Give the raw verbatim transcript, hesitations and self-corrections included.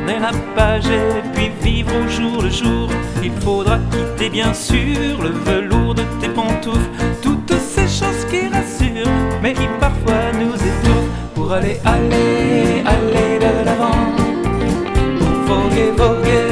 tourner la page et puis vivre au jour le jour. Il faudra quitter bien sûr le velours de tes pantoufles, toutes ces choses qui rassurent mais qui parfois nous étouffent, pour aller, aller, aller de l'avant, pour voguer, voguer